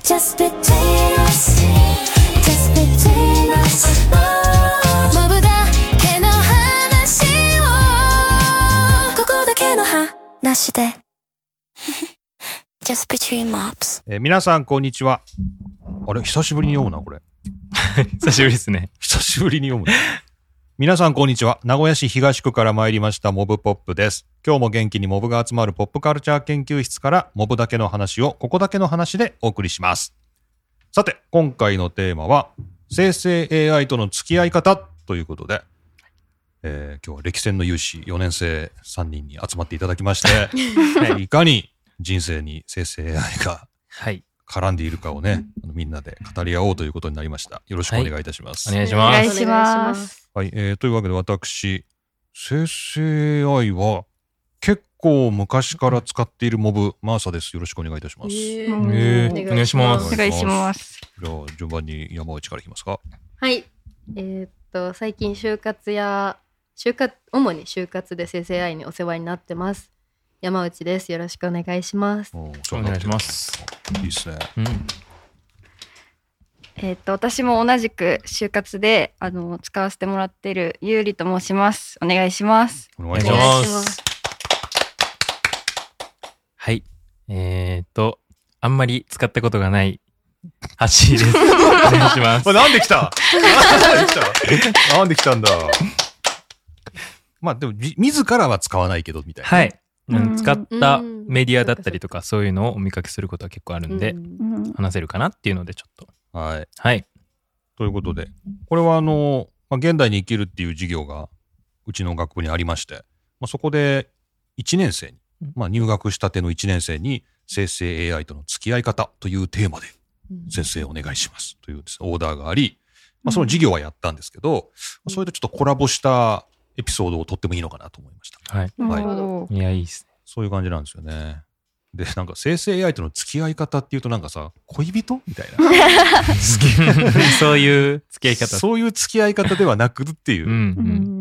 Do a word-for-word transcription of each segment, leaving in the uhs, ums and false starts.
Just between us Just between us モブだけの話をここだけの話でJust between mobs、 えー、皆さんこんにちは。あれ久しぶりに読むなこれ久しぶりですね。 久しぶりに読むな皆さんこんにちは。名古屋市東区から参りましたモブポップです。今日も元気にモブが集まるポップカルチャー研究室からモブだけの話をここだけの話でお送りします。さて今回のテーマは生成 エーアイ との付き合い方ということで、えー、今日は歴戦の有志よねん生さんにんに集まっていただきまして、いかに人生に生成 エーアイ が絡んでいるかをね、みんなで語り合おうということになりました。よろしくお願いいたします。 はい、お願いします。 お願いします。 はい、えー、というわけで私、生成 エーアイ は結構昔から使っているモブ、マーサです。よろしくお願いいたします。 えーえー、お願いします。 お願いします。 じゃあ順番に山内からいきますか。 はい。えー、っと最近就活や就活主に就活で生成 エーアイ にお世話になってます。山内です。よろしくお願いします。 お願いします。 いいですね。 うん、 えー、っと私も同じく就活であの使わせてもらっているゆうりと申します。お願いします。 お願いします。 はい。えー、っとあんまり使ったことがないハッシーです。お願いします。 なんで来た？なんで来た？なんで来たんだ。まあでも自らは使わないけどみたいな。 はい。うん、使ったメディアだったりとかそういうのをお見かけすることは結構あるんで、うん、話せるかなっていうのでちょっと。 はい。 はい。 ということで、これはあの、まあ、現代に生きるっていう授業がうちの学部にありまして、まあ、そこでいちねん生に、まあ、入学したてのいちねん生に生成 エーアイ との付き合い方というテーマで先生お願いしますというです、ね、オーダーがあり、まあ、その授業はやったんですけど、うん、それでちょっとコラボしたエピソードをとってもいいのかなと思いました。 はい。はい、いや、いいですね。 そういう感じなんですよね。で、なんか生成 エーアイ との付き合い方っていうとなんかさ、恋人みたいな。 そういう付き合い方。 そういう付き合い方ではなくっていう、うんうん、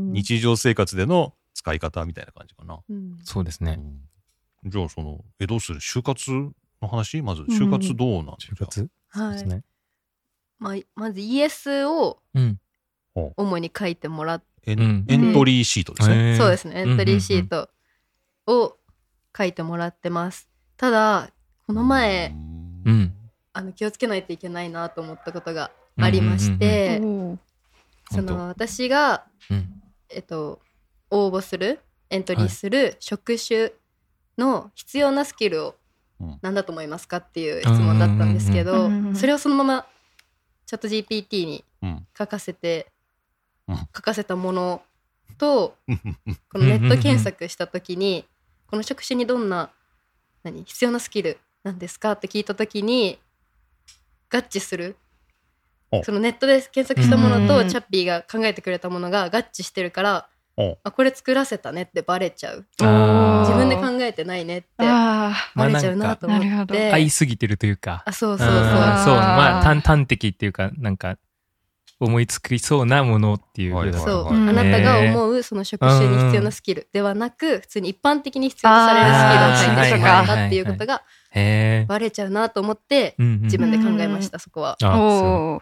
日常生活での使い方みたいな感じかな。 うん、そうですね。 うん、じゃあその、え、どうする？就活の話？まず、就活どうなんですか？ 就活？ はい。 ですね。 まあ、まず イーエス を主に書いてもらって、 エン、エントリーシートですね。 そうですね。エントリーシートを書いてもらってます。ただこの前、うん、あの気をつけないといけないなと思ったことがありまして、その私が、うん、えっと応募するエントリーする職種の必要なスキルを何だと思いますかっていう質問だったんですけど、それをそのままチャット ジーピーティー に書かせて、うん、書かせたものとこのネット検索した時にこの職種にどんな何必要なスキルなんですかって聞いた時に合致する、そのネットで検索したものとチャッピーが考えてくれたものが合致してるから、あこれ作らせたねってバレちゃう、自分で考えてないねってバレちゃうなと思って、まあ、 合いすぎてるというか、 あそうそうそう、 そうまあ端端的っていうかなんか思いつきそうなものっていう、はいはいはい、 そう、あなたが思うその職種に必要なスキルではなく普通に一般的に必要とされるスキルを書いてしまったっていうことがバレちゃうなと思って自分で考えました。そこは、はい、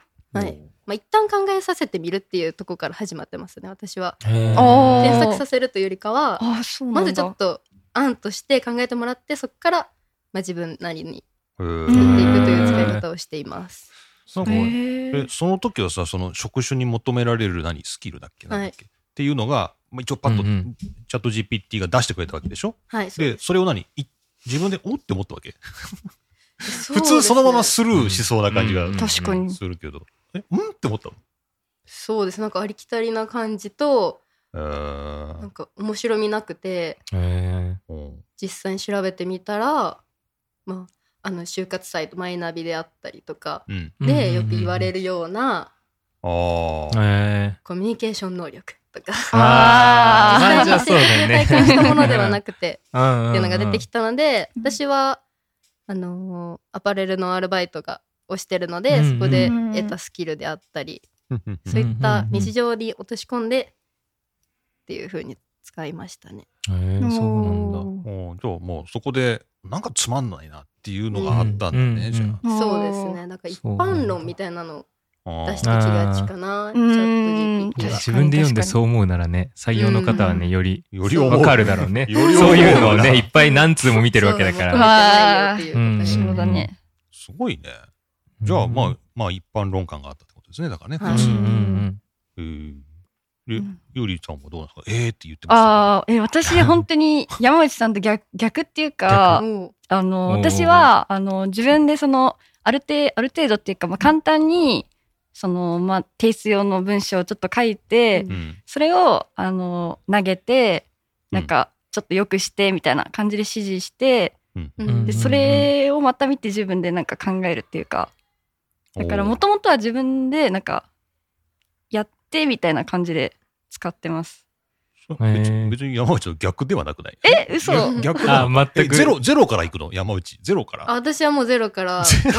まあ、一旦考えさせてみるっていうところから始まってますね、私は。検索させるというよりかはまずちょっと案として考えてもらってそこから、まあ、自分なりに作っていくという使い方をしています。 なんかえその時はさ、その職種に求められる何スキルだっけ、なんだっけ、はい、っていうのが、まあ、一応パッとチャット ジーピーティー が出してくれたわけでしょ、はい、でそれを何自分でおって思ったわけ普通そのままスルーしそうな感じがするけど、えうんって思ったの？ そうです、なんかありきたりな感じと、えー、なんか面白みなくて、えー、実際に調べてみたら、まああの就活サイトマイナビであったりとかでよく言われるような、うん、あコミュニケーション能力とかあ実際に体感したものではなくてっていうのが出てきたので、私はあのー、アパレルのアルバイトがをしてるので、そこで得たスキルであったり、そういった日常に落とし込んでっていう風に使いましたね。 へー、そうなんだ。 じゃあもうそこでなんかつまんないなっていうのがあったんだね、うん、じゃあ。 そうですね。 なんか一般論みたいなのあ出してきがちかな、チャット ジーピーティー は。 自分で読んでそう思うならね、採用の方はね、よりより思うわかるだろうね。 より思うそういうのをね、いっぱい何通も見てるわけだかそうら。 求めてないよっていうことうんそうだね。 すごいね。じゃあ、まあ、まあ、一般論感があったってことですね。だからね。 はい普通うんうんえーでうんゆりさんもどうなんですか？えーって言ってましたね。 ああ、え、私本当に山内さんと逆、逆っていうか、 おうあの、 おー私は、あの、自分でその、ある程度、ある程度っていうか、まあ、簡単に、その、まあ、提出用の文章をちょっと書いて、 うんうん。 それを、あの、投げて、 うんなんか、ちょっと良くして、みたいな感じで指示して、 うん。 ううんで、それをまた見て自分でなんか考えるっていうか、だからもともとは自分でなんか、やってみたいな感じで使ってます。 そうへー別に別に山内と逆ではなくない？ え、嘘逆逆なのあ全くえゼロ、ゼロから行くの山内。ゼロから。 あ、私はもうゼロから同じそう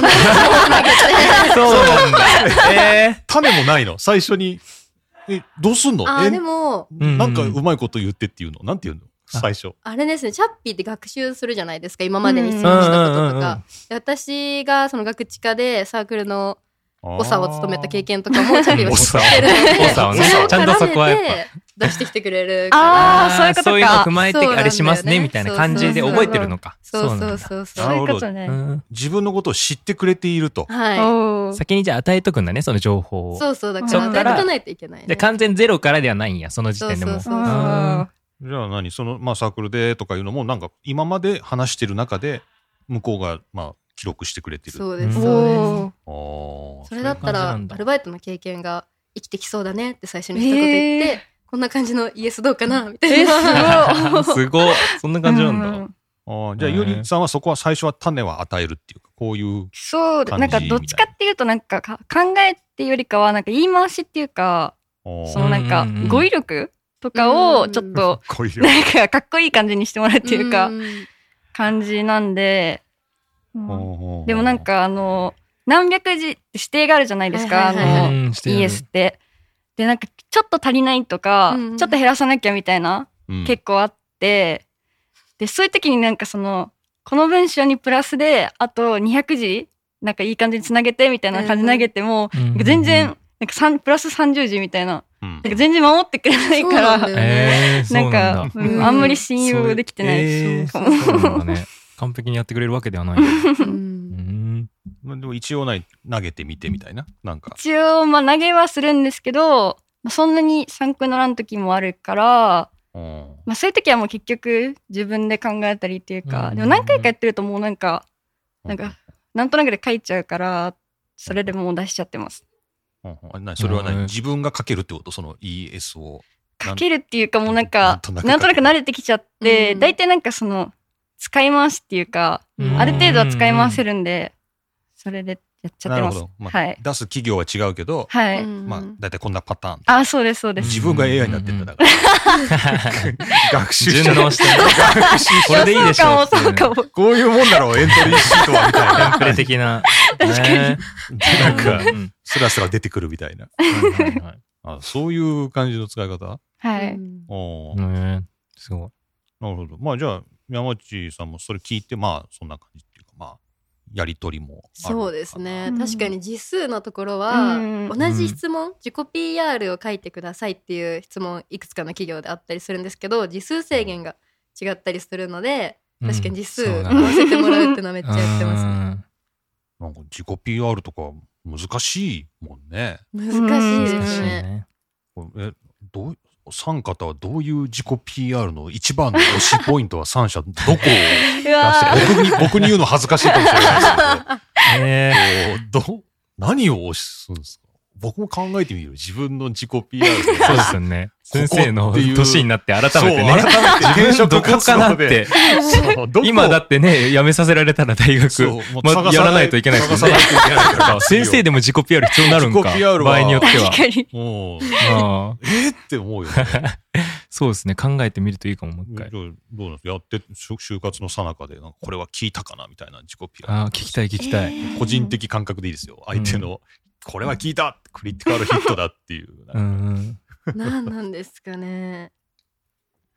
なんだ。え種もないの最初に。え、どうすんのあ、 えでも、 ーなんかうまいこと言ってっていうのなんて言うの最初。 あれですね、チャッピーって学習するじゃないですか、今までに質問したこととか。で私がその学知科でサークルの長を務めた経験とかもチャッピーは知ってるので、 長をねそれをちゃんとそこはやっぱ絡めて出してきてくれるから。 あーそういうことかそういうのを踏まえてそうなんだよねあれしますねみたいな感じで覚えてるのか。 そうそうなんだそうそう。 そういうなるほどことね。 うん自分のことを知ってくれていると。 はい。 おー先にじゃあ与えとくんだね、その情報を。 そうそう、だからそっから与えとかないといけないね。 で、完全ゼロからではないんや、その時点でも。 そうそうそうあじゃあ何その、まあサークルでとかいうのも、なんか今まで話してる中で、向こうが、まあ、記録してくれてる。 そうです、 うんそうです。 おーああ。 それだったそういう感じら、 なんだアルバイトの経験が生きてきそうだねって最初に一言言って、 へこんな感じのイエスどうかなみたいな。 すごい。そんな感じなんだ。 うんあーじゃあ、ゆりさんはそこは最初は種は与えるっていうか、こういう。 そう、 感じなんかどっちかっていうとなんかか考えっていうよりかはなんか言い回しっていうか、 あーそのなんかうんうんうん語彙力とかをちょっとこういう。 なんかかっこいい感じにしてもらうっていうかん感じなんで、うんほうでもなん、かあの、何百字って指定があるじゃないですか、あはいはいはいはいの、 うんしてやるイエスって。で、なんかちょっと足りないとか、 うんうんちょっと減らさなきゃみたいな、 うん結構あって、で、そういう時になんかその、この文章にプラスで、あとにひゃくじ、なんかいい感じにつなげてみたいな感じで投げても、 うんうんなんか全然、なんかさんプラスさんじゅうじみたいな、 うんなんか全然守ってくれないから、 そうなんだよえー、そなんうなんだ。 か、うんあんまり信用できてない。 えー、 そそううなんだね。完璧にやってくれるわけではない。ううんん。 まあでも一応ない投げてみてみたいな。なんか。 一応、まあ投げはするんですけど、まあそんなに参考にならん時もあるから、 うんまあそういう時はもう結局自分で考えたりっていうか、 うんでも何回かやってるともうなんか、なんか、なんとなくで書いちゃうから、それでもう出しちゃってます。 うんうんなそれは何うん自分が書けるってことその イーエス を。 書けるっていうかもうなんなかんとなくなんとなく慣れてきちゃって、 うん大体なんかその使い回しっていうか、 うんある程度は使い回せるんで、それでやっちゃってます。 なるほど。まあはい。 出す企業は違うけど、 はい。 うんまあ、だいたいこんなパターン。 あ、そうです、そうです。 自分が エーアイになってんだ、だから。学習しちゃう順応してね。これでいいでしょそうかも、そうかも。 こういうもんだろう、エントリーシートは、みたいな。 テンプレ的な。 確かにねでなんか、 うんうんスラスラ出てくるみたいな。 はいはいはいあそういう感じの使い方はい。 うんおーねすごい。 なるほど。まあ、じゃあ、山内さんもそれ聞いて、まあ、そんな感じっていうか、まあ、やりとりもあるかな。 そうですね、 うん確かに字数のところは、 うん同じ質問、自己 ピーアール を書いてくださいっていう質問いくつかの企業であったりするんですけど字数制限が違ったりするので確かに字数うんそうだ合わせてもらうってのはめっちゃやってますね。 うんなんか自己 ピーアール とか難しいもんね。 難しいで難しいすね。 ね。 これえ、どう、三方はどういう自己 ピーアール の一番の推しポイントは三社どこを出してうわー僕に、僕に言うの恥ずかしいかもしれないねですけど、こうど、何を推すんですか僕も考えてみる。自分の自己 ピーアール で。 そうですよね。先生のここっていう年になって改めてそうね。 改めて転自分職どこかなって。 そうどこ今だってね、辞めさせられたら大学、 そうもうま探さやらないといけないですよね探さないといけないから先生でも自己 ピーアール 必要になるんか。 自己 ピーアール は場合によっては確。かに。 もう、 ああえーって思うよね。 そうですね。考えてみるといいかも、もう一回。 じゃあどうなんですかやって、就就活の最中で、なんかこれは聞いたかなみたいな自己 ピーアール。 ああ、聞きたい聞きたい。 個人的感覚でいいですよ。相手の、これは聞いたクリティカルヒットだっていう。 うんうん。 何なんですかね。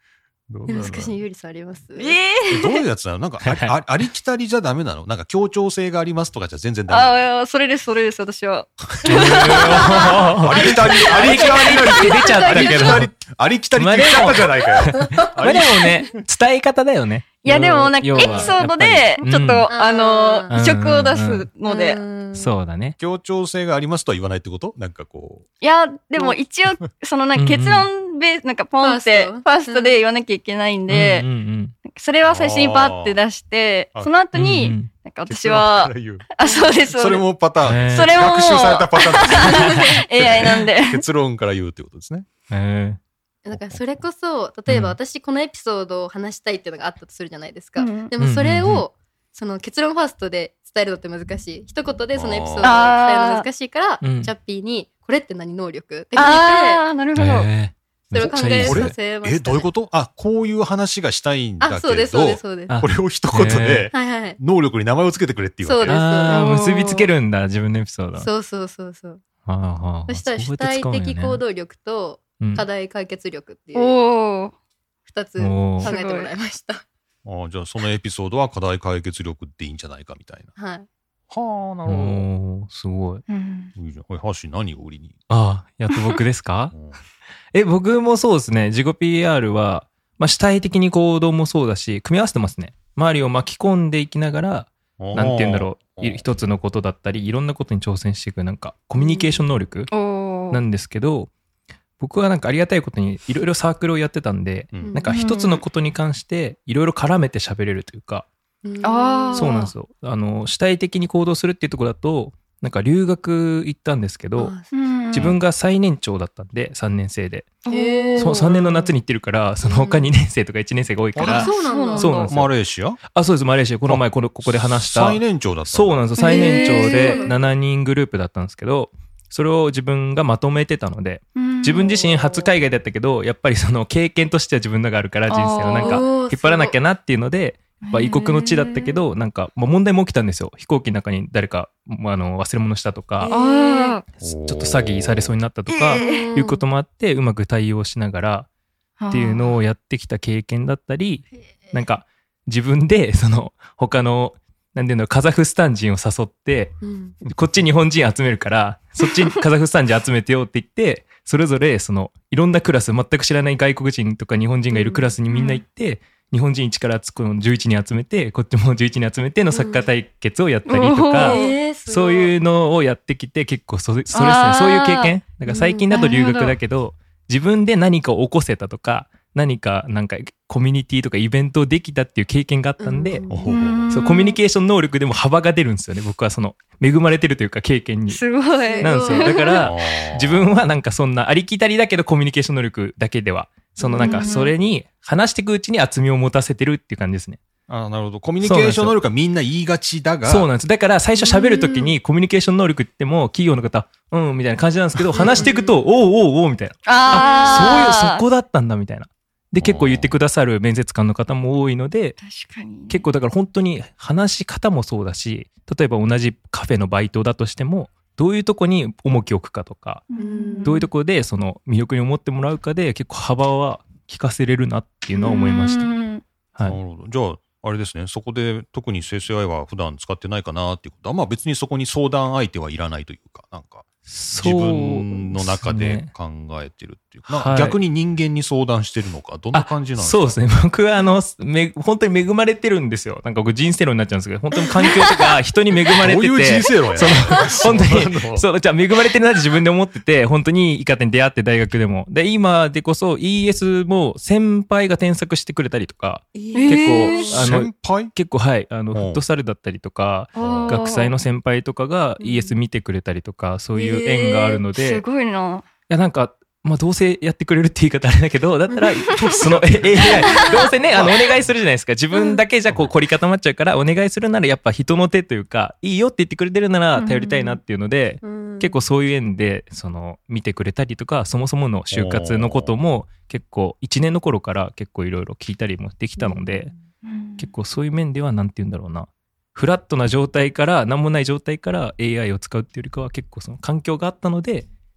どうだろう難しい。ゆりさんあります？ えええどういうやつなの？なんかああありきたりじゃダメなの？なんか協調性がありますとかじゃ全然ダメなの？ ああ、それです、それです、私は。 ありきたり、ありきたりって出ちゃったけど。 ありきたりって言っちゃったじゃないかよ。 まあでもね、伝え方だよね。 いや、でもなんかエピ要はソードで、ちょっと、 やっあの、 うん異色を出すので。 うんそうだね。 協調性がありますとは言わないってこと？なんかこいや、でも一応、そのなんか結論ベース、なんかポンって、フファーストァーストで言わなきゃいけないんでうん、うんそれは最初にバーって出してあー、 その後うんうんに、 うんなんか私は、あ、そうです、そうです。 それもパターン。 へーそれももう学習されたパターンですね。 エーアイ なんで。 結論から言うってことですね。 へだからそれこそ例えばうん私このエピソードを話したいっていうのがあったとするじゃないですか、 うんでもそれうんうんうんをその結論ファーストで伝えるのって難しい。一言でそのエピソードを伝えるの難しいから、 うんチャッピーにこれって何能力って聞いあー、なるほーど。 へてそれを考えこれさせました、ね、 え、どういうこと？あ、こういう話がしたいんだあ、そうですけどそうです、そうです。 あこれを一言ではいはいはい。 能力に名前をつけてくれっていうわけ。 そうですああ、 そう結びつけるんだ、自分のエピソード。 そうそうそうそう。 はあはあそしたら主そうやって体使うんよね的行動力とうん課題解決力っていうおー。 二つ考おーえてもらいました。 ああ、じゃあそのエピソードは課題解決力でいいんじゃないかみたいな。 はい。 はあ、なおーすごい。 うんいいじゃん。これ、ハッシー何を売りに？ ああ、やっと僕ですかうんえ、僕もそうですね。自己 ピーアール は、まあ、主体的に行動もそうだし、組み合わせてますね。周りを巻き込んでいきながら、なんて言うんだろう、い一つのことだったり、いろんなことに挑戦していく、なんか、コミュニケーション能力おー。 なんですけど、僕はなんかありがたいことにいろいろサークルをやってたんで、 うんなんか一つのことに関していろいろ絡めて喋れるというか、 あーそうなんですよ。あの、主体的に行動するっていうところだと、なんか留学行ったんですけど、 うん自分が最年長だったんで、さんねん生で。 へーそう、さんねんの夏に行ってるから、その他にねん生とかいちねん生が多いかあら、 そうなんだ。 そうなんですよマレーシア？ あ、そうです、マレーシア。この前、この、ここで話した。 最年長だったんだ。 そうなんですよ。最年長へでーななにんグループだったんですけど、それを自分がまとめてたので、自分自身初海外だったけど、やっぱりその経験としては自分のがあるから、人生のなんか、 おー引っ張らなきゃなっていうので、やっぱ異国の地だったけど、なんか、まあ、問題も起きたんですよ。飛行機の中に誰か、まああの、忘れ物したとか、 あちょっと詐欺されそうになったとか、いうこともあって、うまく対応しながらーっていうのをやってきた経験だったり、なんか、自分で、その、他の、なんていうの、カザフスタン人を誘って、 うんこっち日本人集めるから、そっちカザフスタン人集めてよって言って、それぞれ、その、いろんなクラス、全く知らない外国人とか日本人がいるクラスにみんな行って、日本人いちからこのじゅういちにん集めて、こっちもじゅういちにん集めてのサッカー対決をやったりとか、 うんえーすごいそういうのをやってきて、結構それ、それですねあー、 そういう経験。だから最近だと留学うんなるほどだけど、自分で何かを起こせたとか、何か、なんか、コミュニティとかイベントできたっていう経験があったんで、 うんおほほそう、コミュニケーション能力でも幅が出るんですよね。僕はその、恵まれてるというか経験に。 すごい。 なんですよ。だかあら、 ー自分はなんかそんなありきたりだけどコミュニケーション能力だけでは、そのなんかそれに話していくうちに厚みを持たせてるっていう感じですね。 あーなるほど。コミュニケーション能力はみんな言いがちだが、 そうなんです。だから最初喋るときにコミュニケーション能力って言っても企業の方、うん、みたいな感じなんですけど、話していくと、おうおうおうみたいな。あ、そういう、そこだったんだみたいな。で、結構言ってくださる面接官の方も多いので、 確かに。 結構だから本当に話し方もそうだし、例えば同じカフェのバイトだとしても、どういうとこに重きを置くかとか、 んどういうところでその魅力に思ってもらうかで結構幅は聞かせれるなっていうのは思いました。 うんは。 ないるほど。じゃあ、あれですね。そこで特に生成 エーアイ は普段使ってないかなっていうことは、まあ別にそこに相談相手はいらないというか、なんか自分の中で考えてるっていうか、なんかはい逆に人間に相談してるのか、どんな感じなんですか？ そうですね。僕はあの、め、本当に恵まれてるんですよ。なんか僕人生論になっちゃうんですけど、本当に環境とか人に恵まれてて。 どういう人生論やその、本当に、 そうなのそう、じゃあ恵まれてるなって自分で思ってて、本当にいい方に出会って大学でも。で、今でこそ イーエス も先輩が添削してくれたりとか、 結結構、あの先、輩結構はい、あの、 うんフットサルだったりとか、 あー学祭の先輩とかが イーエス 見てくれたりとか、そういう縁があるので、 すいごいな。 や、なんか、まあ、どうせやってくれるって言い方あれだけど、だったら、その、え エーアイ、どうせね、あの、お願いするじゃないですか。自分だけじゃこう、凝り固まっちゃうから、お願いするならやっぱ人の手というか、いいよって言ってくれてるなら頼りたいなっていうので、結構そういう縁で、その、見てくれたりとか、そもそもの就活のことも、結構、いちねんの頃から結構いろいろ聞いたりもできたので、結構そういう面では、なんて言うんだろうな。フラットな状態から、なんもない状態から エーアイ を使うっていうよりかは、結構その環境があったので、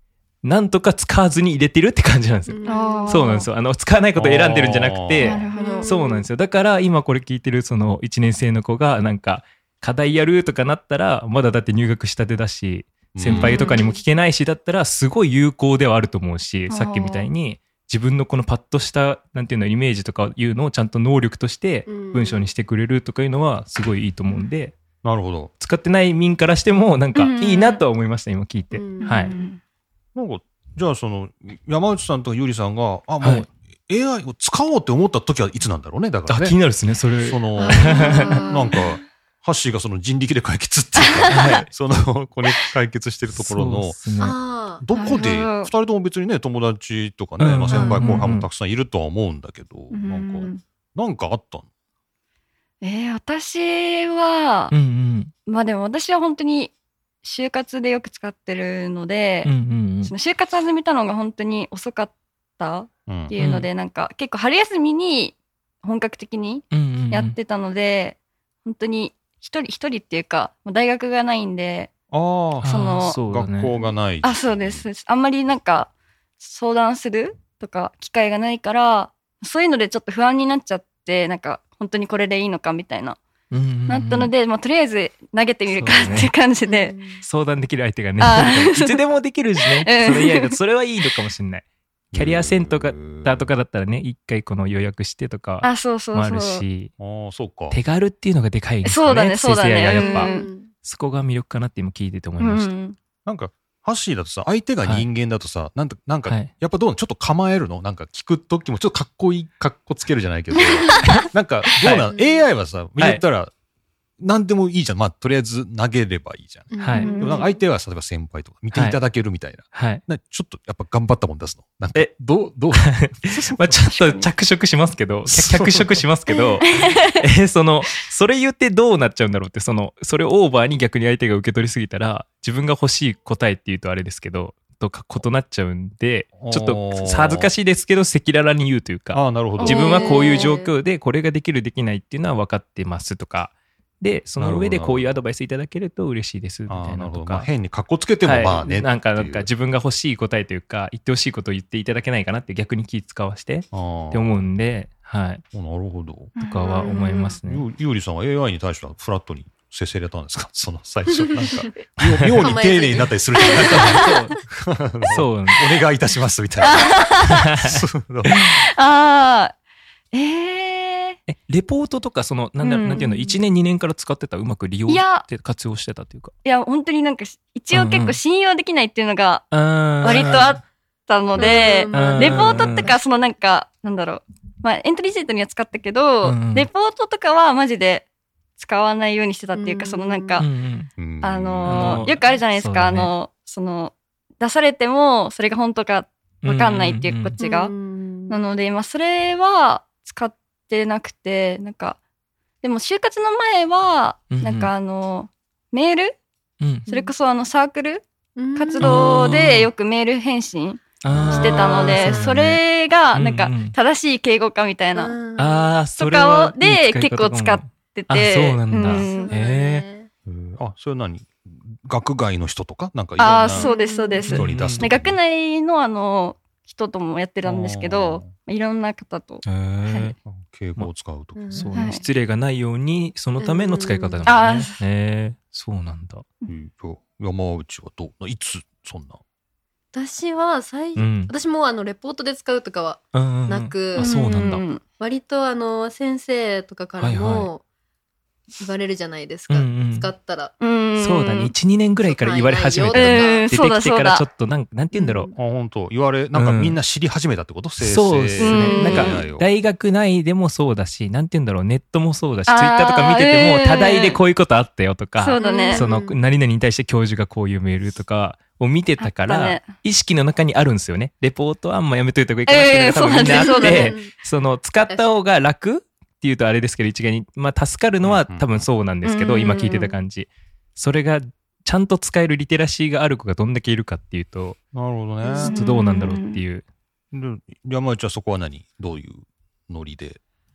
なんとか使わずに入れてるって感じなんですよ。 あーそうなんですよ。あの使わないことを選んでるんじゃなくてなるほど。 そうなんですよ。だから今これ聞いてるそのいちねん生の子がなんか課題やるとかなったらまだだって入学したてだし先輩とかにも聞けないしだったらすごい有効ではあると思うし、さっきみたいに自分のこのパッとしたなんていうのイメージとかいうのをちゃんと能力として文章にしてくれるとかいうのはすごいいいと思うんで、 なるほど。 使ってない民からしてもなんかいいなとは思いました今聞いて。 うんはい。 なんか、じゃあその、山内さんとかゆりさんが、あ、もはいうエーアイ を使おうって思った時はいつなんだろうね、だからあ、 ね。 気になるですねそれ。 その、 あーなんか、ハッシーがその人力で解決っていうか、その、これ解決してるところそうのっ、すねあーどこで、 なるほど二人とも別にね、友達とかね、 うんまあ先輩うん後輩もたくさんいるとは思うんだけど、 うんなんか、なんかあったの？ えー、私はうんう、んまあでも私は本当に就活でよく使ってるので、 うんうんうんその就活始めたのが本当に遅かったうんっていうので、なんか結構春休みに本格的にうんうんうんやってたので、本当に一人一人っていうか、もう大学がないんで、 ああ、 そのあーそうだね学校がない。 あ、そうです。あんまりなんか相談するとか機会がないから、そういうのでちょっと不安になっちゃって、なんか本当にこれでいいのかみたいな、 うんうんうんなったので、まあとりあえず投げてみるかそうだねっていう感じで、 相談できる相手がねあーいつでもできるしねうんそれ以外だとそれはいいのかもしれない。キャリアセンターとかだったらね一回この予約してとかあ、そうそうそう。 もあるしああ、そうか。 手軽っていうのがでかいですよね。 そうだねそうだね生成 エーアイ がやっぱ、 うんそこが魅力かなって今聞いてて思いうました。 ん。 なんか、ハッシーだとさ、相手が人間だとさ、なんとなんか、 はいやっぱどうなのちょっと構えるのなんか聞くときもちょっとかっこいい、かっこつけるじゃないけど、なんか、どうなの、 はいエーアイ はさ、見ったら、なんでもいいじゃん。まあ、とりあえず投げればいいじゃん。 はいでもなんか相手は、例えば先輩とか見ていただけるみたいな。 はい。 なちょっとやっぱ頑張ったもん出すの。なんかえ、 どう、どう、 まあちょっと着色しますけど、 そう脚色しますけど、えーその、それ言ってどうなっちゃうんだろうって、その、それをオーバーに逆に相手が受け取りすぎたら、自分が欲しい答えっていうとあれですけど、とか異なっちゃうんで、ちょっと恥ずかしいですけど、赤裸々に言うというか、 ああ、なるほど。 自分はこういう状況でこれができるできないっていうのは分かってますとか、で、その上でこういうアドバイスいただけると嬉しいですみたああ、なるほど。 いなとか。 まあ、変にかっこつけてもはいまあね。 なんか、なんかっていう自分が欲しい答えというか、言ってほしいことを言っていただけないかなって逆に気使わしてっあーて思うんで、はい。 おなるほど。 とかは思いますね。 ゆゆうりさんは エーアイ に対してはフラットに接せれたんですかその最初。なんか、妙妙に丁寧になったりするじゃないですか。 そう。 お願いいたしますみたいな。そうああ、えええ、レポートとか、その、なんだ、 うんなんていうの、いちねんにねんから使ってた、うまく利用いやして活用してたというか。 いや、本当になんか、一応結構信用できないっていうのが割割とあったので、 うんレポートとか、そのなんか、なんだろう。まあ、エントリーシートには使ったけど、 うんレポートとかはマジで使わないようにしてたっていうか、 うんそのなんか、 うんうんあのあのーよくあるじゃないですか、 そうだねあの、その、出されても、それが本当かうん。 わかんないっていうこっちが。なので、まあ、それは使ってなくて、なんか、でも就活の前は、 うんうんなんかあの、メールうんそれこそあのサークル活動動でよくメール返信してたので、 あーそれがなんかうんうん正しい敬語かみたいなああ、そとれはかをでいい使い方かも結構使ってあて。 そうなんだんへえーあ、それは何学外の人とかなんかいろんなああ、そうです、そうです。 人に出すとでか。 学内のあの、人ともやってたんですけど、いろんな方と。 へー敬語を使うとか。 うんそうね、 はい失礼がないように、そのための使い方なんだね。 うんへえ、そうなんだ。 うんと山内はどういつそんな。 私は最、 うん私もあのレポートで使うとかはうんうんうんなくあ、そうなんだ。 ん割とあの先生とかからはいも言われるじゃないですか、 うんうん使ったら。 うんそうだね。いち、にねんぐらいから言われ始めたうん出てそうだきてからそうだちょっとなん、なんて言うんだろう。 あ、本当言われ、なんかみんな知り始めたってこと、生成そうですうんね。なんエーアイをか、大学内でもそうだし、なんて言うんだろう、ネットもそうだし、ツイあーッターとか見てても、 うん多大でこういうことあったよとか、 そうだね。 その、 うん何々に対して教授がこういうメールとかを見てたからあったね、 意識の中にあるんですよね。レポートはあんまやめといた方がいいかなっていうのが多分みんなあっええそうだねて、その、使った方が楽っていうとあれですけど、一概に、まあ、助かるのは多分そうなんですけど、 うん今聞いてた感じ。それが、ちゃんと使えるリテラシーがある子がどんだけいるかっていうと、 なるほどちょっね。 とどうなんだろうっていう。 で山内はそこは何どういうノリで。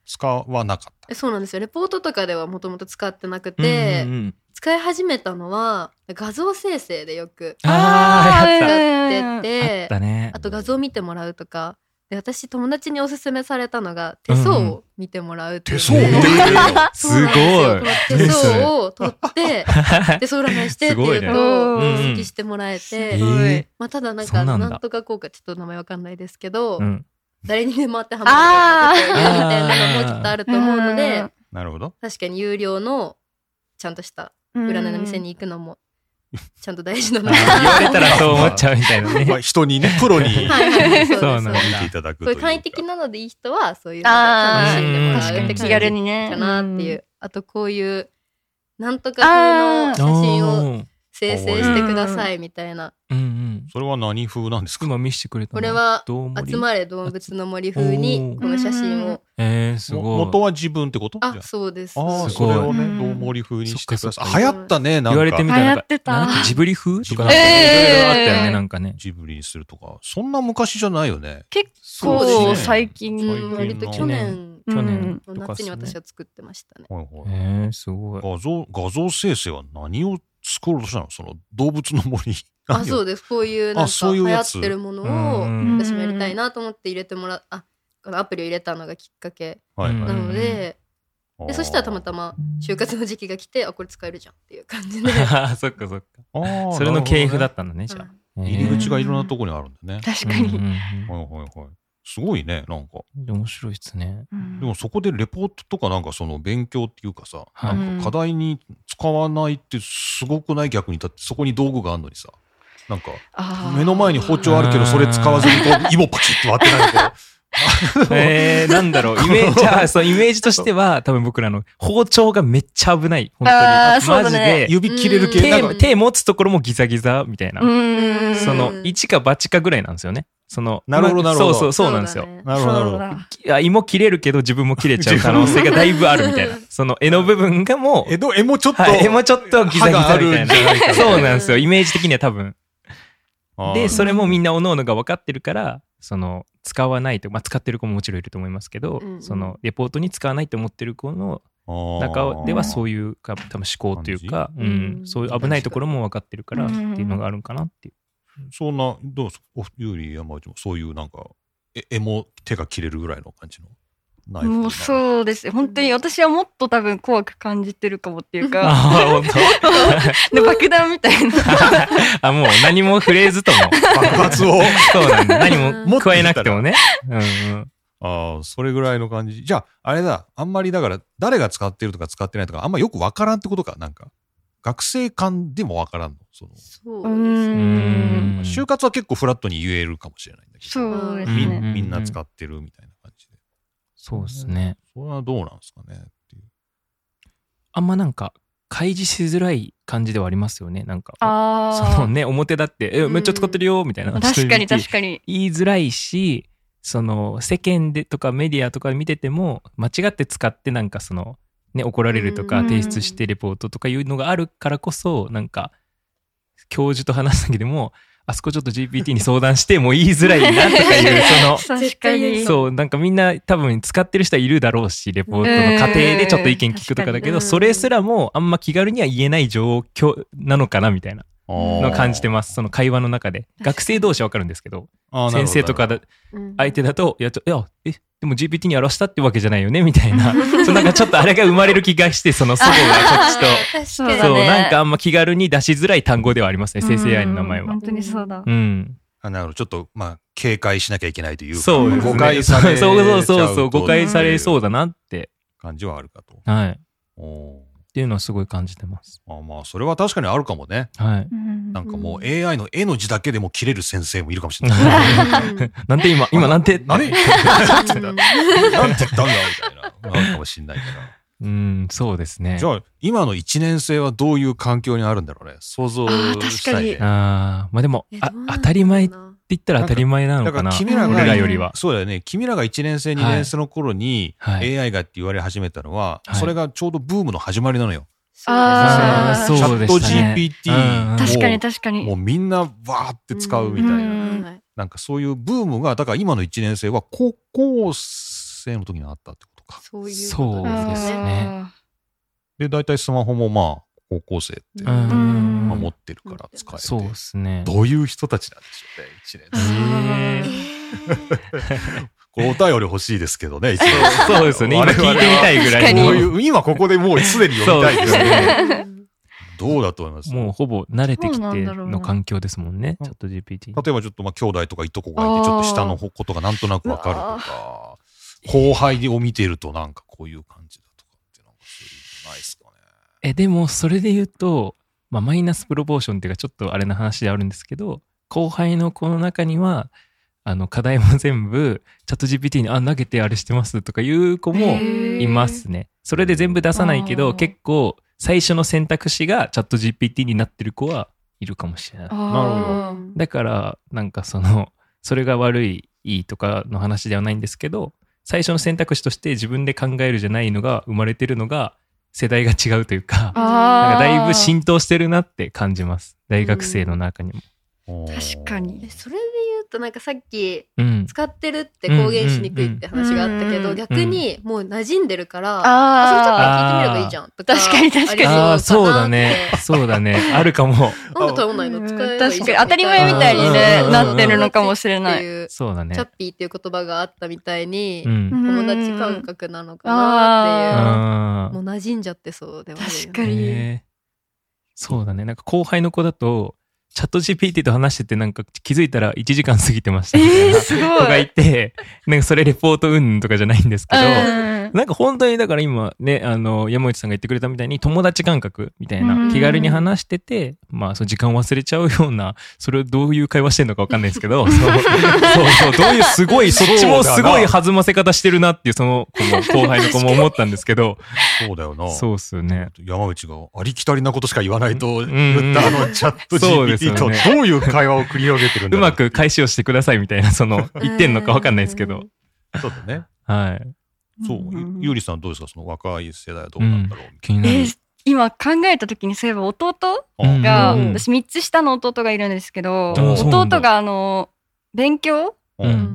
使わなかった。 えそうなんですよ。レポートとかではもともと使ってなくて、 うんうんうん、 使い始めたのは画像生成でよくあー使ってて、 あったね。 あと画像見てもらうとかで、私友達におすすめされたのが手相を見てもらうっていう、 手相を見てくれるのすごい。 手相を取って手相占いしてって言うと分析してもらえて、 ね、 まあ、ただなんかなんとか効果ちょっと名前わかんないですけど、うん、誰にでも当てはまるみたいなのもちょっとあると思うので、 なるほど。 確かに有料のちゃんとした占いの店に行くのもちゃんと大事なの言われたらそう思っちゃうみたいなね。 まあ人にね、プロにそうなんだ。 見ていただくというか。 簡易的なのでいい人はそういうのが楽しんでもらうって感じ気軽にねかなっていう。あとこういうなんとか風の写真を生成してくださいみたいな。 うんうん。 それは何風なんですか？ 今見せてくれたの。 これは集まれ動物の森風にこの写真を。 えー、すごい。 元は自分ってこと？ あ、そうです。 ああ、それをね、どう森風にしてください。流行ったね、なんか。 言われてみたら。 流行ってた。 なんかジブリ風とかなんかいろいろあったよね、なんかね。 ジブリにするとか。そんな昔じゃないよね。 結構最近。 割と去年、 去年の夏に私は作ってましたね。 えー、すごい。 画像、画像生成は何を作ろうとしたの？その動物の森。 あ、そうです。こういうなんか流行ってるものを私もやりたいなと思って入れてもらっ、あ、このアプリを入れたのがきっかけなので、でそしたらたまたま就活の時期が来て、あ、これ使えるじゃんっていう感じで。 あ、そっかそっか。それの系譜だったんだね、じゃあ。 入り口がいろんなところにあるんだね。 確かに。 はいはいはい。すごいね、なんか。 面白いっすね。 でもそこでレポートとかなんかその勉強っていうかさ、なんか課題に使わないってすごくない？逆にだってそこに道具があるのにさ、なんか目の前に包丁あるけどそれ使わずにこうイボパチッと割ってないと。 えー、なんだろう、イメージ、じゃあ、そう、イメージとしては、多分僕らの包丁がめっちゃ危ない。本当に。マジで。 指切れる系手、手持つところもギザギザみたいな。その、一か八かぐらいなんですよね。その、 なるほど、なるほど。 そうそう、そうなんですよ。 なるほど、なるほど。 いや、芋切れるけど自分も切れちゃう可能性がだいぶあるみたいな。その、絵の部分がもう、 絵の、絵もちょっと、 絵もちょっとギザギザみたいな。そうなんですよ。イメージ的には多分。で、それもみんな各々が分かってるから、その、使わないと、まあ、使ってる子ももちろんいると思いますけど、うんうん、そのレポートに使わないと思ってる子の中ではそういうか多分思考というか、うん、そういう危ないところも分かってるからっていうのがあるんかなっていう。 そんなどうですか、有利山内もそういうなんか絵も手が切れるぐらいの感じのナイフ。 もうそうです本当に私はもっと多分怖く感じてるかもっていうか、 あ本当で爆弾みたいなあもう何もフレーズとも爆発をそうなんだ、何も加えなくてもね、うんうん、 ああそれぐらいの感じ。じゃああれだ、あんまりだから誰が使ってるとか使ってないとかあんまよくわからんってことか。なんか学生間でもわからんの。そのそうですね。 就活は結構フラットに言えるかもしれないんだけど、 そうですね、 みんな使ってるみたいな感じで。 そうですね。 それはどうなんですかねっていう。 あんまなんか開示しづらい感じではありますよね。なんかあそのね表だってえめっちゃ使ってるよみたいな、 確かに確かに言いづらいし、その世間でとかメディアとか見てても間違って使ってなんかそのね怒られるとか提出してレポートとかいうのがあるからこそ、なんか教授と話すだけでもあそこちょっと ジーピーティー に相談しても言いづらいなとかいうその確かにそうなんかみんな多分使ってる人はいるだろうし、レポートの過程でちょっと意見聞くとかだけど、それすらもあんま気軽には言えない状況なのかなみたいなのを感じてます。その会話の中で学生同士はわかるんですけど、先生とかだ相手だといやちょいやえでも ジーピーティー にやらしたってわけじゃないよねみたいなそうなんかちょっとあれが生まれる気がして、その祖母がこっちとそうそうなんかあんま気軽に出しづらい単語ではありますね、生成 エーアイ の名前は。 本当にそうだ。 うん。 あなるほど、ちょっとまあ警戒しなきゃいけないというか、 そうですね、 誤解されちゃうそうそうそうそう誤解されそうだなって感じはあるかと。 はい。 おっていうのはすごい感じてます。 あまあそれは確かにあるかもね。 はい。 なんかもう エーアイ の絵の字だけでも切れる先生もいるかもしれない。 なんて今今なんて何なんて言ったんだみたいなあるかもしれないから。 うんそうですね。 じゃあ今のいちねん生はどういう環境にあるんだろうね。想像したいね。 ああまあでもあ当たり前って言ったら当たり前なのかな。 君らが俺らよりはそうだよね。君らがいちねん生にねん生の頃に エーアイ がって言われ始めたのは、それがちょうどブームの始まりなのよ。 ああ、 そうですね。 チャット ジーピーティー確かに確かに。 もうみんなわーって使うみたいな。なんかそういうブームが、だから今のいちねん生は高校生の時にあったってことか。 そういうことですよね。 で、大体スマホもまあ、高校生って、 うんまあ、持ってるから使えて。 そうですね。 どういう人たちなんでしょうね、一年生。これお便り欲しいですけどね、一年生。 そうですよね。今聞いてみたいぐらいこういう今ここでもうすでに読みたいですね。どうだと思います？ もうほぼ慣れてきての環境ですもんね、チャット ジーピーティー。 例えばちょっとまあ兄弟とかいとこがいて、ちょっと下のことがなんとなくわかるとか、後輩を見てるとなんかこういう感じだとかってなんかそういうのないですかね。 え、でもそれで言うと、まあマイナスプロポーションっていうかちょっとあれな話であるんですけど、後輩の子の中には、あの課題も全部チャット ジーピーティー にあ投げてあれしてますとかいう子もいますね。それで全部出さないけど結構最初の選択肢がチャット ジーピーティー になってる子はいるかもしれない。 なるほど。 だからなんかそのそれが悪いいいとかの話ではないんですけど、最初の選択肢として自分で考えるじゃないのが生まれてるのが世代が違うというか、なんかだいぶ浸透してるなって感じます。大学生の中にも。 確かに。 それで言うとなんかさっき、 うん、 使ってるって公言しにくいって話があったけど、逆にもう馴染んでるから、 ああそれちょっと聞いてみればいいじゃんとか。 確かに確かに。 ああ、そうだね。そうだね。あるかも。 なんで頼まないの？使えばいいじゃん。 確かに当たり前みたいにね、なってるのかもしれない。 そうだね。 チャッピーっていう言葉があったみたいに、 うん、 友達感覚なのかなっていう。もう馴染んじゃってそうではあるよね。 確かに。 そうだね。なんか後輩の子だと、チャット ジーピーティー と話しててなんか気づいたらいちじかん過ぎてましたみたいな子がいて、なんかそれレポートうんとかじゃないんですけど、なんか本当にだから今ね、あの、山内さんが言ってくれたみたいに友達感覚みたいな気軽に話してて、まあその時間を忘れちゃうような、それをどういう会話してんのかわかんないですけど、そうそうそう、どういうすごい、そっちもすごい弾ませ方してるなっていうその子も後輩の子も思ったんですけど、 そうだよな。 そうっすよね。 山内がありきたりなことしか言わないと言ったあのチャット ジーピーティー とどういう会話を繰り広げてるんだろう。 うまく返しをしてくださいみたいな、その、言ってんのかわかんないですけど。 そうだね。 はい。 そう、ゆうりさんどうですか、その若い世代はどうなんだろう、うん、 気になる。 えー、今考えた時にそういえば弟が、うん、私みっつ下の弟がいるんですけど、うん、弟があの、勉強、 うんうんうん、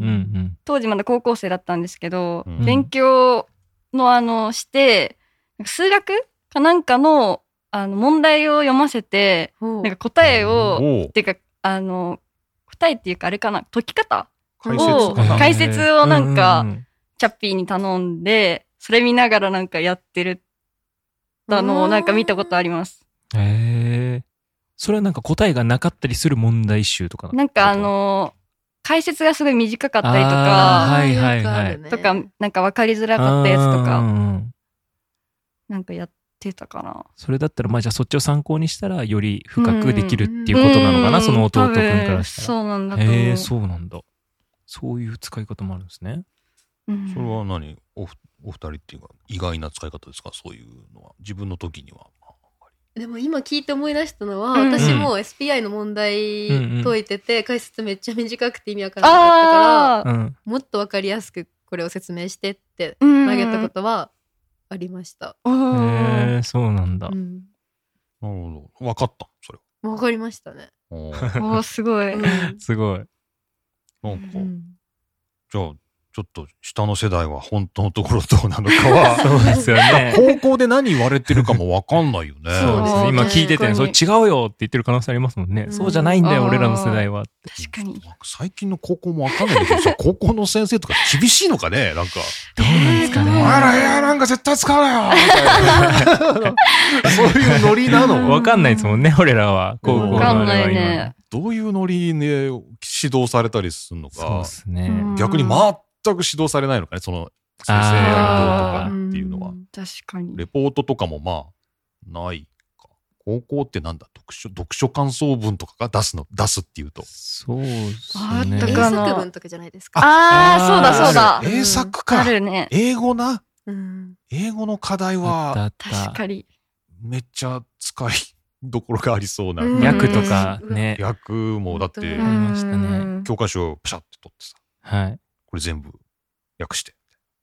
当時まだ高校生だったんですけど、うん、勉強のあの、して、数学かなんかのあの問題を読ませて、なんか答えを、っていうか、あの、答えっていうかあれかな、解き方を、解説をなんか、チャッピーに頼んで、それ見ながらなんかやってるのをなんか見たことあります。 へえ。それはなんか答えがなかったりする問題集とかなんかあの、解説がすごい短かったりとか、 はいはいはい。 とか、なんか分かりづらかったやつとか、なんかやってたかな。 それだったら、まあじゃあそっちを参考にしたら、より深くできるっていうことなのかな、その弟くんからしたら。 そうなんだと思う。 へえ、そうなんだ。そういう使い方もあるんですね。 それは何 お, お二人っていうか意外な使い方ですか、そういうのは。自分の時には。 でも今聞いて思い出したのは、うん、私も エスピーアイ の問題解いてて、うん、解説めっちゃ短くて意味わからなかったから、うん、もっとわかりやすくこれを説明してって投げたことはありました。 へー、そうなんだ。 うん、 なるほど。わかったそれ。 わかりましたね。 おー、すごい。 すごい。 なんか、じゃあ、ちょっと下の世代は本当のところどうなのかはそうですよね。 高校で何言われてるかもわかんないよね。 そうですね。今聞いてて、それ違うよって言ってる可能性ありますもんね。うん、そうじゃないんだよ、俺らの世代はって。 確かに。 最近の高校もわかんないんだけどさ、高校の先生とか厳しいのかね、なんか。 どうなんですかね。 お前らエアなんか絶対使うなよみたいな。そういうノリなのわかんないですもんね、俺らは。高校のわかんないね。 どういうノリで指導されたりするのか。 そうですね。 逆に回って全く指導されないのかね、その先生がどうとかっていうのは。 確かに。 レポートとかもまあ、ないか。高校ってなんだ、読書、読書感想文とかが出すの、出すっていうと。 そうですね。 あったかな。英作文とかじゃないですか。 ああ、そうだそうだ。 英作か。 あるね。 英語な。 うん、 英語の課題は、 確かに。 めっちゃ使いどころがありそうな。 訳とかね。 訳もだって、 ありましたね。 教科書をプシャって取ってさ。 はい。 これ全部訳して。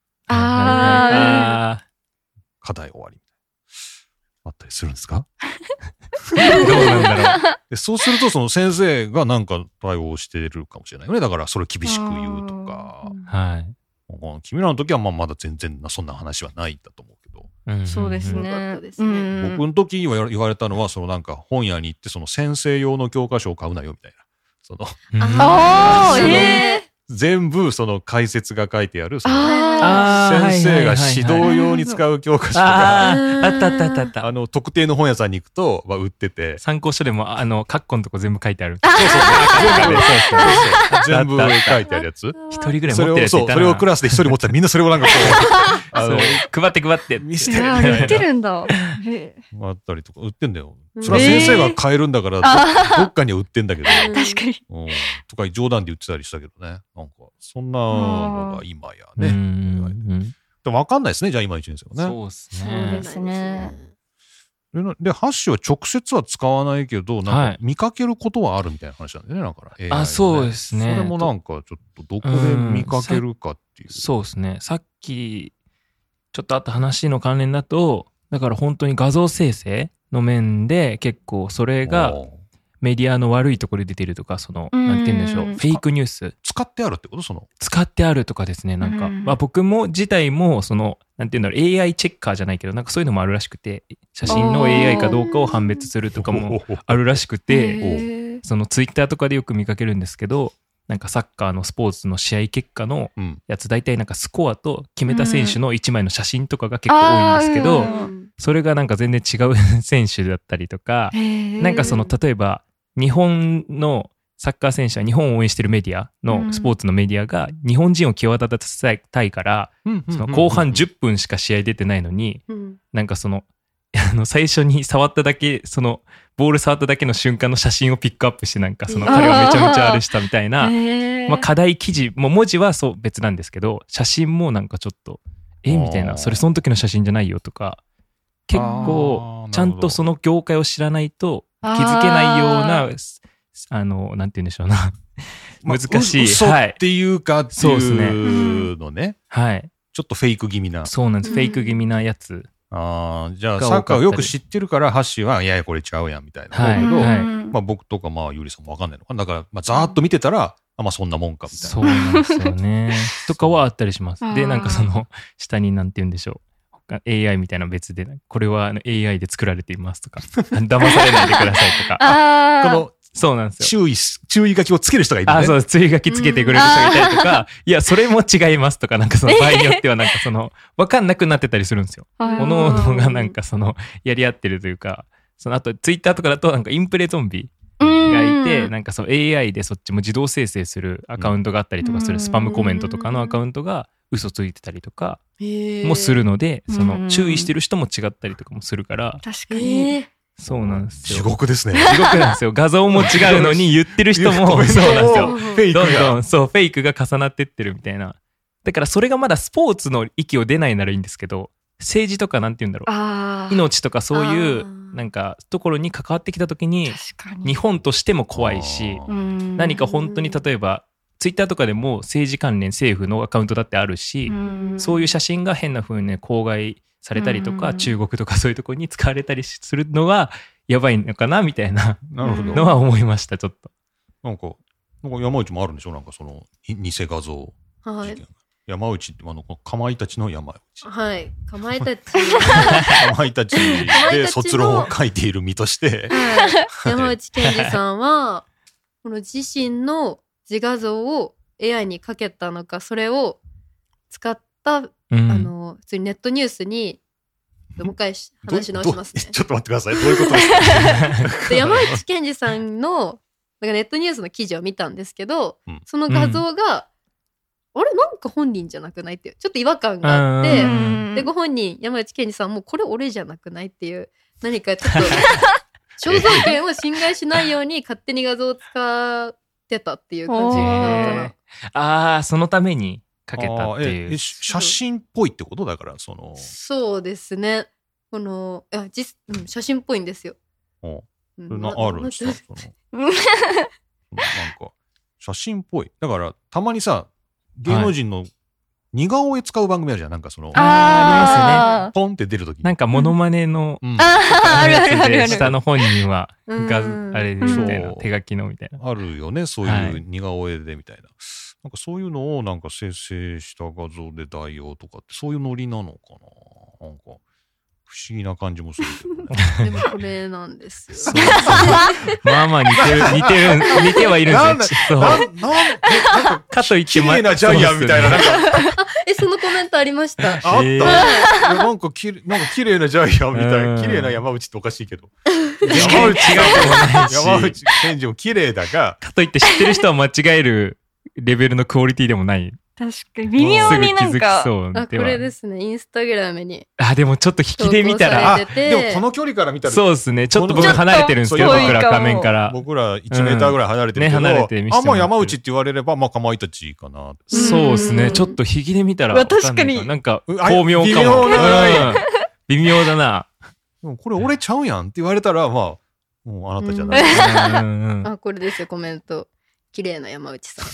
ああ。 課題終わり。あったりするんですかどうなんだろう。 そうすると、その先生がなんか対応してるかもしれないよね。だからそれ厳しく言うとか。 はい。 君らの時はまあまだ全然そんな話はないんだと思うけど。 うん、そうですね。 ですね僕の時には言われたのは、そのなんか本屋に行ってその先生用の教科書を買うなよみたいな。そのああ、ええ全部その解説が書いてある、そのあー先生が指導用に使う教科書が、 あーあったあったあったあった。 あの、特定の本屋さんに行くと、まあ、売ってて。 参考書でも、あの、カッコのとこ全部書いてある。 そうそうそう。全部書いてあるやつ。 一人ぐらいそれを、 持ってるやついたな。 そう、それをクラスで一人持ってたらみんなそれをなんかこう、あの、 配って配って。 見せていやー売ってるんだ。 あったりとか、売ってんだよ。それは先生が買えるんだから、どっかには売ってんだけど。 確かに。 うん。とか冗談で言ってたりしたけどね。なんか、そんなのが今やね。でもわかんないですね、じゃあ今いちねん生はね。 そうですそうねで。すね。 で、ハッシュは直接は使わないけど、なんか見かけることはあるみたいな話なんだよね、だから。エーアイ のねあ、そうですね。 それもなんかちょっとどこで見かけるかっていう。 そうですね。さっき、ちょっとあった話の関連だと、だから本当に画像生成の面で結構それがメディアの悪いところで出てるとか、その、なんて言うんでしょう、フェイクニュース。 使ってあるってことその。 使ってあるとかですね、なんか、まあ僕も自体も、その、なんて言うんだろう、エーアイ チェッカーじゃないけど、なんかそういうのもあるらしくて、写真の エーアイ かどうかを判別するとかもあるらしくて、そのツイッターとかでよく見かけるんですけど、なんかサッカーのスポーツの試合結果のやつ、大体なんかスコアと決めた選手のいちまいの写真とかが結構多いんですけど、それがなんか全然違う選手だったりとか、なんかその例えば日本のサッカー選手は日本を応援してるメディアのスポーツのメディアが日本人を際立たせたいから、その後半じゅっぷんしか試合出てないのに、なんかその、あの最初に触っただけ、そのボール触っただけの瞬間の写真をピックアップして、なんかその彼はめちゃめちゃあれしたみたいな、まあ課題記事、もう文字はそう別なんですけど、写真もなんかちょっと、えみたいな、それその時の写真じゃないよとか、結構ちゃんとその業界を知らないと気づけないような、あの、なんて言うんでしょうな。難しい。 まあ、嘘っていうかっていうのね。 はい。 ちょっとフェイク気味な。 そうなんです。フェイク気味なやつ。 ああ、じゃあサッカーをよく知ってるから、ハッシーは、いやいや、これ違うやん、みたいな。だけど、まあ僕とか、まあ、ゆりさんもわかんないのかな。だから、まあ、ざーっと見てたら、あ、まあ、そんなもんか、みたいな。 そうなんですよね。とかはあったりします。で、なんかその、下になんて言うんでしょう。エーアイ みたいな別で、これはあの エーアイ で作られていますとか、騙されないでくださいとか。この、 そうなんですよ。注意、注意書きをつける人がいるね。 あ、そうです。注意書きつけてくれる人がいたりとか、いや、それも違いますとか、なんかその場合によってはなんかその、わかんなくなってたりするんですよ。おのおのがなんかその、やり合ってるというか、そのあとツイッターとかだとなんかインプレゾンビがいて、なんかその エーアイ でそっちも自動生成するアカウントがあったりとかする、スパムコメントとかのアカウントが嘘ついてたりとかもするので、その注意してる人も違ったりとかもするから、 確かに。 そうなんですよ。 地獄ですね。 地獄なんですよ。画像も違うのに言ってる人も、そうなんですよ。 フェイクが。 どんどん、そう、フェイクが重なってってるみたいな。だからそれがまだスポーツの域を出ないならいいんですけど、政治とかなんて言うんだろう。命とかそういう、なんか、ところに関わってきたときに、日本としても怖いし、何か本当に例えば、ツイッターとかでも政治関連政府のアカウントだってあるし、そういう写真が変な風にね、公害されたりとか、中国とかそういうところに使われたりするのはやばいのかなみたいなのは思いました、ちょっと。 なんか、なんか山内もあるんでしょなんかその、偽画像。はい。山内って、あの、かまいたちの山内。 はい。かまいたち。 かまいたちで卒論を書いている身として。 はい。山内健二さんは、この自身の自画像を エーアイ にかけたのか、それを使った、うん、あの、普通にネットニュースに、もう一回話し直しますね。 ちょっと待ってください。どういうことですか？ で山内健二さんの、なんかネットニュースの記事を見たんですけど、うん、その画像が、うん、あれなんか本人じゃなくないっていう、ちょっと違和感があって、で、ご本人、山内健二さんも、これ俺じゃなくないっていう、何かちょっと、肖像権を侵害しないように勝手に画像を使ってたっていう感じなのかな。 ああ、そのためにかけたっていう。 写真っぽいってことだから、その。 そうですね。この、いや、実、うん、写真っぽいんですよ。 おなあるんですかそのなんか、写真っぽい。だから、たまにさ、芸能人の似顔絵使う番組あるじゃん。なんかその、 ああ、ありますね。 ポンって出るとき。 なんかモノマネの、 うん、ああ、あるあるあるある。 下の本人は、が、あれでみたいな、手書きのみたいな。 あるよね、そういう似顔絵でみたいな。 なんかそういうのをなんか生成した画像で代用とかってそういうノリなのかな。なんか不思議な感じもするけど、ね、 でもこれなんですよ。 そうそうまあまあ似てる似てる似てはいるんですよ。 なんなんなんかといって綺麗なジャイアンみたいななんかえそのコメントありました。 あった。 えー、 いやなんかきれなんか綺麗なジャイアンみたいうんな綺麗な山内っておかしいけど。 山内山内が山内健二も綺麗だがかといって知ってる人は間違えるレベルのクオリティでもない。 確かに微妙になんすぐ気づきかそうあこれですねインスタグラムにあでもちょっと引きで見た投稿らされててでもこの距離から見たらそうですねちょっと僕ちょっと離れてるんですけどそう僕ら画面から僕らいちメーターぐらい離れてるけど、 うんね離れて見せてもらってるあんま山内って言われればまあかまいたちかな。 そうですうんねちょっと引きで見たらうわわかんない確かになんかうあ巧妙かも微妙なうん微妙だなでもこれ俺ちゃうやんって言われたらまあもうあなたじゃない。 うんうんあこれですよコメント綺麗な山内さん。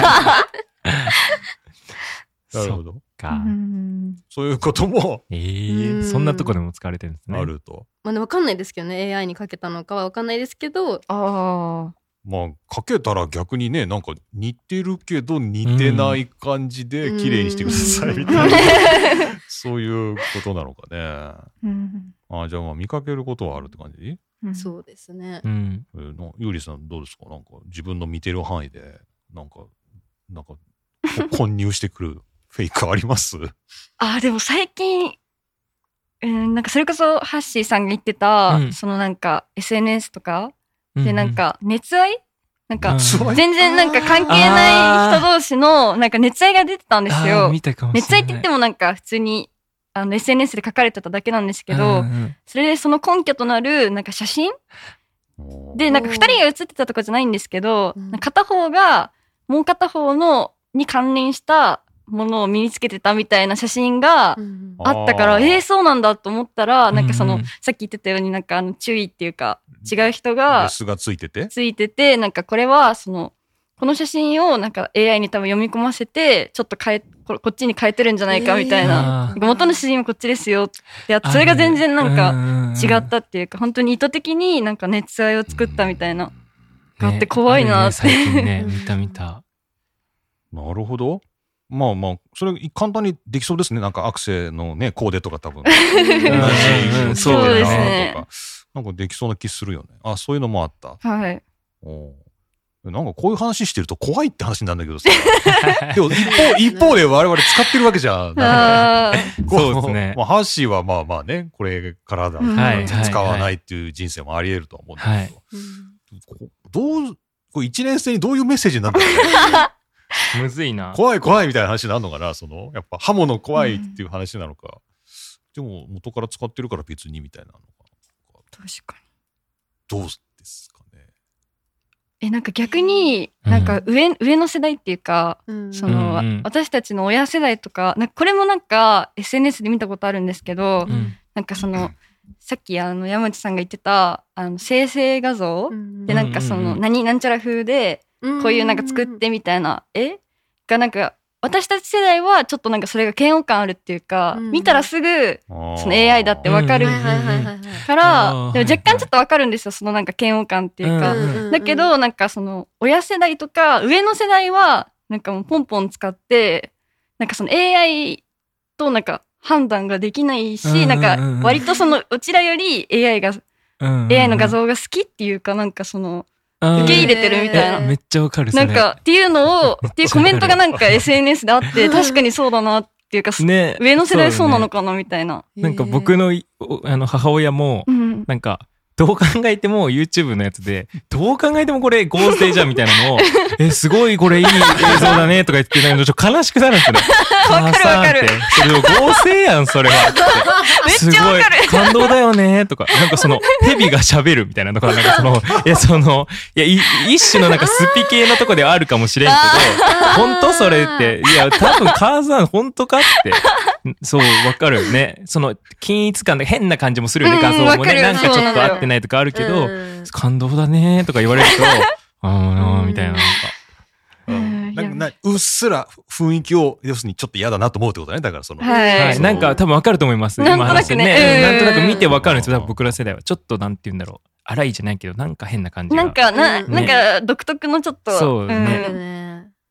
なるほど。 かうんそういうこともえうー、 んそんなとこでも使われてるんですねあると。 まあねわかんないですけどね エーアイ にかけたのかはわかんないですけどああまあかけたら逆にねなんか似てるけど似てない感じで綺麗にしてくださいみたいな、そういうことなのかね。 うんあじゃあまあ見かけることはあるって感じ。 うんそうですね。 うんえーなゆうりさんどうですか。なんか自分の見てる範囲でなんかなんかこ混入してくるフェイクあります？ あでも最近うんなんかそれこそハッシーさんが言ってた、 うんそのなんか エスエヌエス とかうんでなんか熱愛なんかうん全然なんか関係ない人同士のなんか熱愛が出てたんですあーよ。 見たかもしれない熱愛って言ってもなんか普通にあの エスエヌエス で書かれてただけなんですけど、 うんうんそれでその根拠となるなんか写真でなんかふたりが写ってたとかじゃないんですけど、 うん片方がもう片方のに関連したものを身につけてたみたいな写真がうんあったから、 あーえー、そうなんだと思ったら、なんかその、 うんうんさっき言ってたようになんかあの注意っていうか、違う人がレスがついててついてて、なんかこれはその、この写真をなんか エーアイ に多分読み込ませて、ちょっと変え、ここっちに変えてるんじゃないかみたいな。 えーなんか元の写真はこっちですよってやつ、それが全然なんか違ったっていうか、本当に意図的になんか熱愛を作ったみたいな。があって怖いなってね最近ね見た見たなるほど。まあまあそれ簡単にできそうですね。なんかアクセのねコーデとか多分同じうんそうですなねとかなんかできそうな気するよね。あそういうのもあった。 はい。 おうなんかこういう話してると怖いって話になるんだけどさ。でも一方一方で我々使ってるわけじゃん。 あこそうですねまあハッシーはまあまあねこれからだ、 うんはい使わないっていう人生もあり得るとは思うんだけど。 うんこどうこう一年生にどういうメッセージになるんだろうね。 むずいな怖い怖いみたいな話になるのかな。そのやっぱ刃物怖いっていう話なのか、でも元から使ってるから別にみたいなのか確かに。 どうですかね。 え、なんか逆に、なんか上、上の世代っていうか、 うんその、 うんうん私たちの親世代とか、なんかこれもなんか エスエヌエス で見たことあるんですけど、 うんなんかその、さっきあの山内さんが言ってた、あの生成画像、で、なんかその、 うんうんうん何、なんちゃら風で、こういうなんか作ってみたいな絵がなんか、私たち世代はちょっとなんかそれが嫌悪感あるっていうか、 うん見たらすぐ、 そのその エーアイ だってわかるはいはいはいはいはいから、 あーでも若干ちょっとわかるんですよ、そのなんか嫌悪感っていうか。 うんうんだけど、なんかその、親世代とか、上の世代は、なんかもうポンポン使って、なんかその エーアイ となんか判断ができないし、 うんうんうんなんか割とその、うちらより エーアイ が、 うんうんエーアイ の画像が好きっていうか、なんかその、 受受け入れてるみたいな。 めっちゃわかるそれなんか、っていうのを、っていうコメントがなんか エスエヌエス であって、確かにそうだなっていうか、 ね上の世代そうなのかかなみたいな。 なんか僕のいおあの母親もうん。 なんかどう考えても YouTube のやつでどう考えてもこれ合成じゃんみたいなのをえすごいこれいい映像だねとか言ってなんかちょっと悲しくなるんですよね。 わかるわかる母さんってそれ合成やんそれはって。 めっちゃわかるすごい感動だよねとかなんかその蛇が喋るみたいなとかなんかそのいやそのいやい一種のなんかスピ系のとこではあるかもしれんけど本当それっていや多分母さん本当かってそうわかるねその均一感で変な感じもするよねうん画像もわかるねなんかちょっそうなのよと合ってないとかあるけどうん感動だねとか言われるとあーみたいななんかうんなんかなうっすら雰囲気を要するにちょっと嫌だなと思うってことね。だからその、 はいはい、なんか多分わかると思います。 なんとなくね今話してうんなんとなく見てわかるんですよ。多分僕ら世代は。ちょっとなんて言うんだろう。荒いじゃないけど、なんか変な感じが。 なんか、な、 うんなんか独特のちょっと、 そうねあるね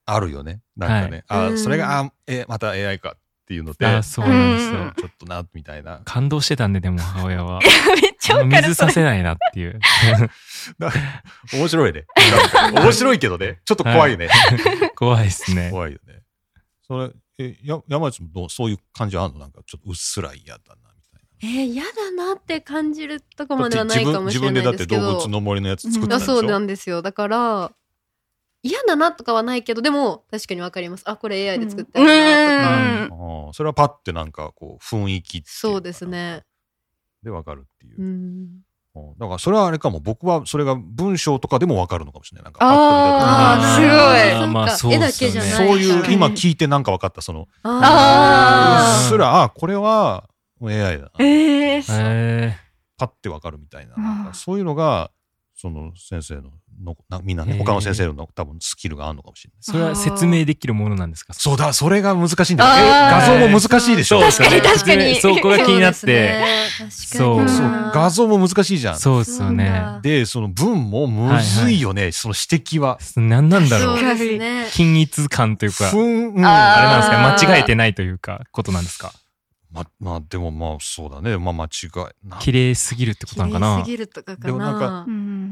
あるよね。なんかね。 はい、 あ、それが、あ、え、また エーアイ かっていうので。 あ、そうなんですよ。 ちょっとな、みたいな。 感動してたんで、でも母親は。 めっちゃわかる。 水させないなっていう。 面白いね。面白いけどね。ちょっと怖いね。 はい、怖いですね。 怖いよね。それ、え、や、山内もどう、そういう感じあるの？なんかちょっとうっすら嫌だな、みたいな。 えー、嫌だなって感じるとこまではないかもしれないですけど。 自分でだって動物の森のやつ作ってたんでしょ？ そうなんですよ。だから、嫌だなとかはないけど、でも確かにわかります。あ、これ エーアイ で作ってあるなとか、 うん、あそれはパッてなんかこう雰囲気っていうそうですねでわかるっていう、 うん、 だからそれはあれかも。僕はそれが文章とかでもわかるのかもしれない。なんかああ、すごい。 まあそうですよね。 そういう今聞いてなんかわかった。そのああうっすら、あ、これは エーアイ だな。 えー、 えー、 パッてわかるみたいな。なんかそういうのがその先生ののなみんなね、他の先生の多分スキルがあるのかもしれない。 それは説明できるものなんですか？ そうだ、それが難しいんだよ。え、画像も難しいでしょ？ 確かに確かに。 そこが気になって。 そう、 そう、画像も難しいじゃん。 そうですよね。 で、その文もむずいよね、はいはい、その指摘は。 何なんだろう。 そうですね。 均一感というか、 ふん、うん、 あれなんですか？間違えてないというか、ことなんですか？ ま、まあ、でもまあ、そうだね。まあ、間違い。 綺麗すぎるってことなのかな？ 綺麗すぎるとかかな。 でもなんか、うん、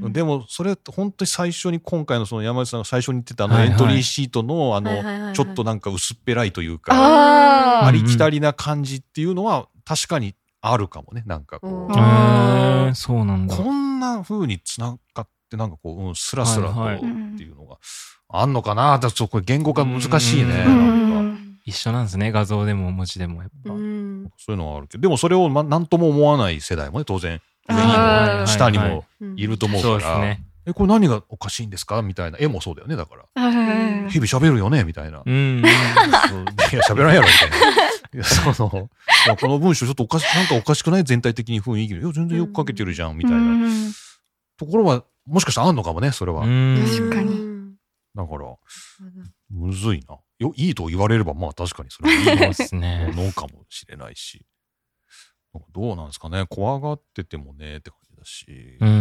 でもそれ本当に最初に今回のその山内さんが最初に言ってたあのエントリーシートのあの、ちょっとなんか薄っぺらいというか、ありきたりな感じっていうのは確かにあるかもね。なんかこう。 へー、そうなんだ。 こんな風につながってなんかこう、うん、スラスラとっていうのがあんのかな。だからこれ言語化難しいね。なんか一緒なんですね。画像でも文字でもやっぱ。 そういうのはあるけど、でもそれをま何とも思わない世代もね、当然上にも下にもいると思うから、はいはいはい、え、これ何がおかしいんですかみたいな。絵もそうだよね、だから。日々喋るよねみたいな。うん。いや、喋らんやろみたいな。いや、その、この文章ちょっとおかし、なんかおかしくない？全体的に雰囲気。いや、全然よく書けてるじゃんみたいなところは、もしかしたらあんのかもね、それは。 確かに。 だから、むずいな。よ、いいと言われれば、まあ確かにそれはいいですね。のかもしれないし。どうなんですかね。怖がっててもね、って感じだし。うん。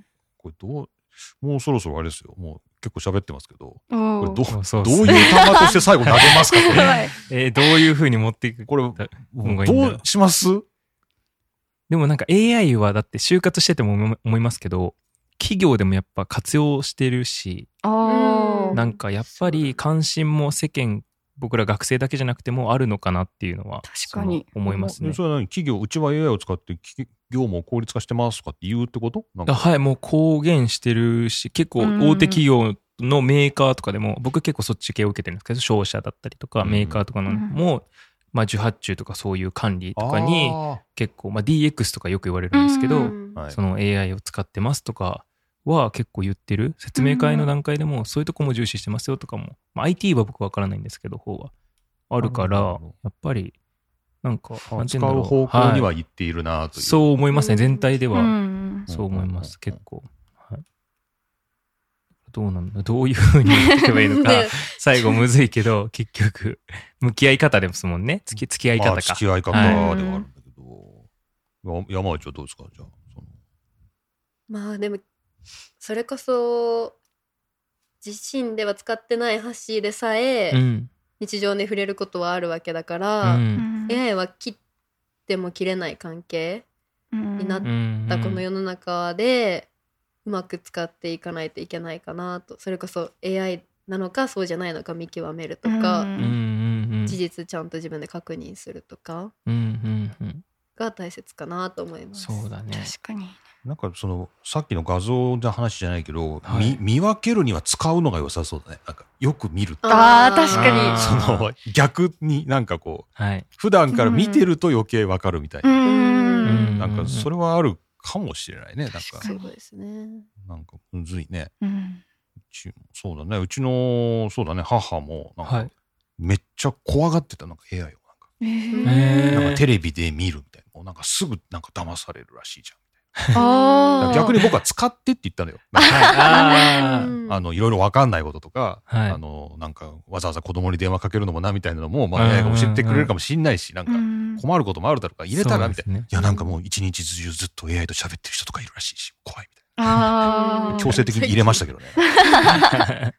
これどう、もうそろそろあれですよ。もう結構喋ってますけど。これどう、そうそうどういう球として最後投げますかこれ。 えー、どういう風に持っていくこれ、どうします？ でもなんか エーアイ はだって就活してても思いますけど、企業でもやっぱ活用してるし、なんかやっぱり関心も世間、僕ら学生だけじゃなくてもあるのかなっていうのは確かに思いますね。 それは何？企業、うちは エーアイ を使って業務を効率化してますとかって言うってこと？なんかはい、もう公言してるし、結構大手企業のメーカーとかでも、僕結構そっち系を受けてるんですけど、商社だったりとかメーカーとかのも、うん、まあ受発注とかそういう管理とかに結構、まあ ディーエックス とかよく言われるんですけど、うん、その エーアイ を使ってますとか、は結構言ってる。説明会の段階でもそういうとこも重視してますよとかも、まあ、アイティー は僕わからないんですけど方はあるから、やっぱりなんか使う方向には言っているなという、はい、 そう思いますね。全体ではそう思います。結構、はい、どうなんだ、どういう風に言っていけばいいのか最後むずいけど結局向き合い方ですもんね。付き、付き合い方か、まあ、 付き合い方ではあるんだけど、はい、山内はどうですか？じゃあそのまあでもそれこそ自身では使ってないハッシーでさえ、うん、日常で触れることはあるわけだから、うん、エーアイ は切っても切れない関係になったこの世の中でうまく使っていかないといけないかなと。それこそ エーアイ なのかそうじゃないのか見極めるとか、うん、事実ちゃんと自分で確認するとかが大切かなと思います。 そうだね。 確かに。 なんかそのさっきの画像の話じゃないけど、はい、見, 見分けるには使うのが良さそうだね。なんかよく見る。 ああ確かに。 その逆になんかこう、はい、普段から見てると余計わかるみたいな。うんなんかそれはあるかもしれないね。なんかそうですね。 なんかむずいね。うん、うちそうだね。うちのそうだね母もなんか、はい、めっちゃ怖がってたなんか エーアイ をなんか、えー、なんかテレビで見るみたいな。もうなんかすぐなんか騙されるらしいじゃん。あ逆に僕は使ってって言ったのよ。なんかあのいろいろ分かんないこととか、はい、あのなんかわざわざ子供に電話かけるのもなみたいなのも、まあ、エーアイ が教えてくれるかもしれないし、なんか困ることもあるだろうから入れたらみたいな、ね、いやなんかもう一日中ずっと エーアイ と喋ってる人とかいるらしいし怖いみたいな。強制的に入れましたけどね。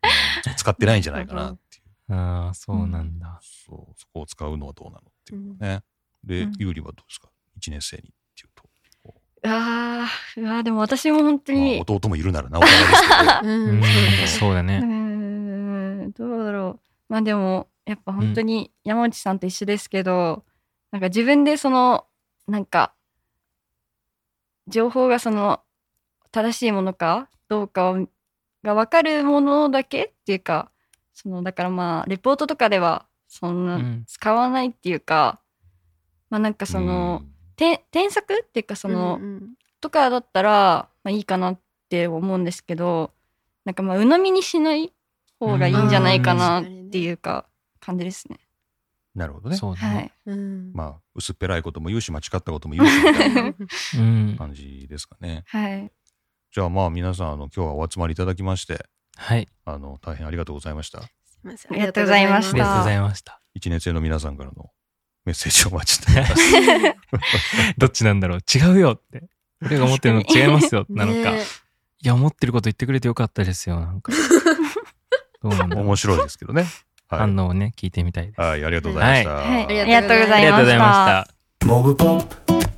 使ってないんじゃないかなっていう。 ああ、そうなんだ、 うん、そう、そこを使うのはどうなのっていうね、うん、で、ゆうりはどうですか、いちねん生にっていうと。 ああ、うわでも私も本当に、 まあ、弟もいるならなお互いですけど、 うん、そうだね。 うん、どうだろう。まあでもやっぱ本当に山内さんと一緒ですけど、うん、なんか自分でそのなんか情報がその正しいものかどうかが分かるものだけっていうか、そのだからまあレポートとかではそんな使わないっていうか、うん、まあなんかその、うん、て添削っていうかその、うんうん、とかだったらまあいいかなって思うんですけど、なんかまあ鵜呑みにしない方がいいんじゃないかなっていうか感じですね。 なるほどね。 そうね。 はい。 まあ薄っぺらいことも言うし間違ったことも言うしみたいな感じですかね。 はい。 じゃあまあ皆さんあの今日はお集まりいただきまして、 はい。 あの大変ありがとうございました。 ありがとうございました。 ありがとうございました。 一年生の皆さんからのメッセージをお待ちしております。 どっちなんだろう。違うよって。俺が思ってるの違いますよ。なのか。いや思ってること言ってくれてよかったですよ。なんか。どうなんだろう。 面白いですけどね。 はい、反応をね聞いてみたいです。 はい、ありがとうございました。 はいはい、ありがとうございました。 モブポッ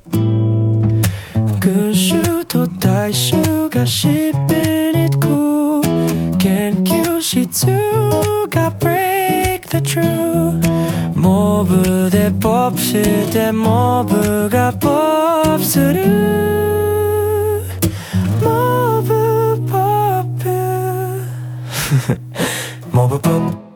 プ群衆と大衆がしっぺりく研究室が break the truth モブでポップしてモブがポップするモブポップモブポップ